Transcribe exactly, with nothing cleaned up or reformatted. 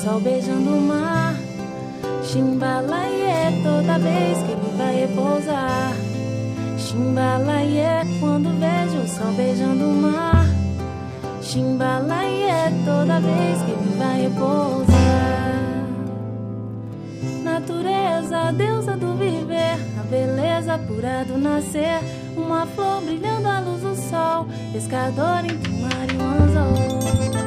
sol beijando o mar. Chimbalaie, toda vez que ele vai repousar. Chimbalaie, quando vejo o sol beijando o mar. Chimbalaie, toda vez que ele vai repousar. Natureza, deusa do viver, a beleza pura do nascer. Uma flor brilhando à luz do sol, pescador entre o mar e o anzol.